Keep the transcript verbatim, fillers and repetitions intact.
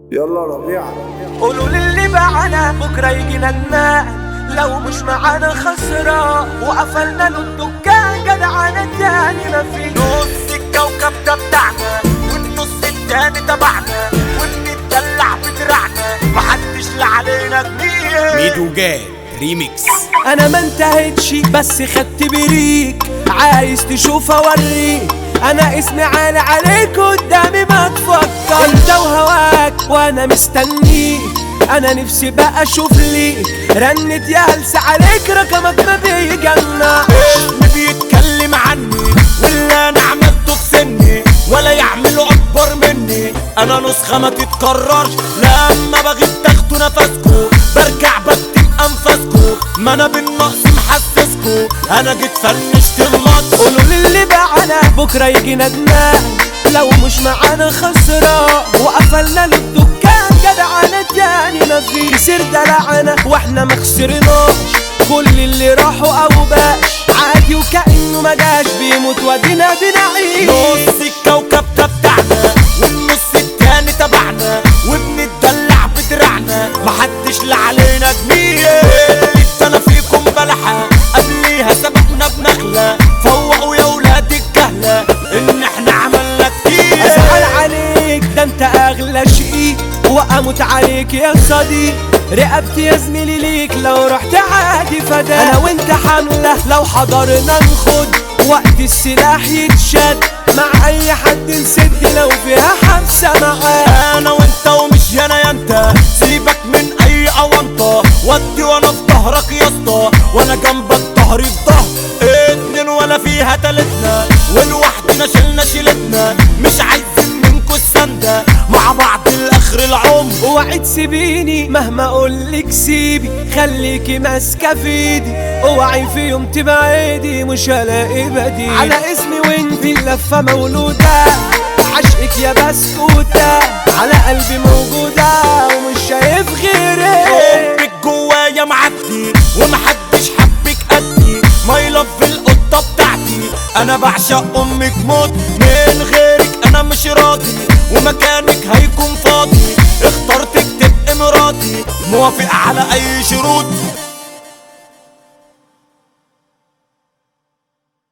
يلا ربيع. قولوا للي باعنا بكره يجينا النقل، لو مش معانا خسران وقفلنا له الدكان جدعانة تاني مفيش. نص الكوكب ده بتاعنا والنص التاني تبعنا، وبنتدلع بدراعنا محدش لا علينا جميل. ميدو جاد ريميكس. انا ما انتهتش بس خدت بريك، عايز تشوف اوريك انا اسمي عالي عليك قدامي ما تفكر. انت وهواك وانا مستنيك، انا نفسي بقى اشوف ليك رنت يا هلس عليك رقمك ما بيجمع. اسمي بيتكلم عني واللي انا عملته في سني ولا يعملوا اكبر مني. انا نسخة ما تتكررش لما بغيب تاخدوا نفسكوا، برجع بكتم انفاسكوا، ما انا بالنقص محسسكوا انا جيت فنشت الماتش. قولوا للي باعنا بكره يجي ندمان، لو مش معانا خسران وقفلنا له الدكان جدعانة تاني مفيش. كسر دلعنا واحنا ما خسرناش، كل اللي راحوا او باش عادي وكأنه ما جاش، بيموت وادينا بنعيش. نص الكوكب ده بتاعنا والنص التاني تبعنا، وبنتدلع بدراعنا محدش لا علينا جميل. انا فيكم بلحة قبليها سبقنا بنخلة، فوقوا يا ولاد الجهلة ان احنا عملنا كتير. ازعل عليك ده انت اغلى شيء واموت عليك يا صديق، رقبتي يا زميلي ليك لو رحت عادي فدا. انا وانت حملة لو حضرنا نخد وقت السلاح يتشد، مع اي حد نسد لو فيها حبسة معاه. انا وانت ومش انا يا انت، سيبك من اي اونطة، ودي وانا في ظهرك يا اسطى وانا جنبك ظهري في ظهر. اتنين ولا فيها تالتنا ولوحدنا شلنا شيلتنا، مش عايزين منكوا السندة مع بعض لاخر العمر. اوعي تسيبيني مهما اقولك سيبي، خليكي ماسكة في ايدي، اوعي في يوم تبعدي مش هلاقي بديل. على اسمي وانتي اللفة مولودة، عشقك يا بسكوتة على قلبي موجودة ومش شايف غيرك. حبك جوايا معدي ومحدش حبك قدي، ماي لاف القطة بتاعتي انا بعشق امك موت. من غيرك انا مش راضي ومكانك هيكون فاضي، اخترتك تبقى مراتي موافق على اي شروط.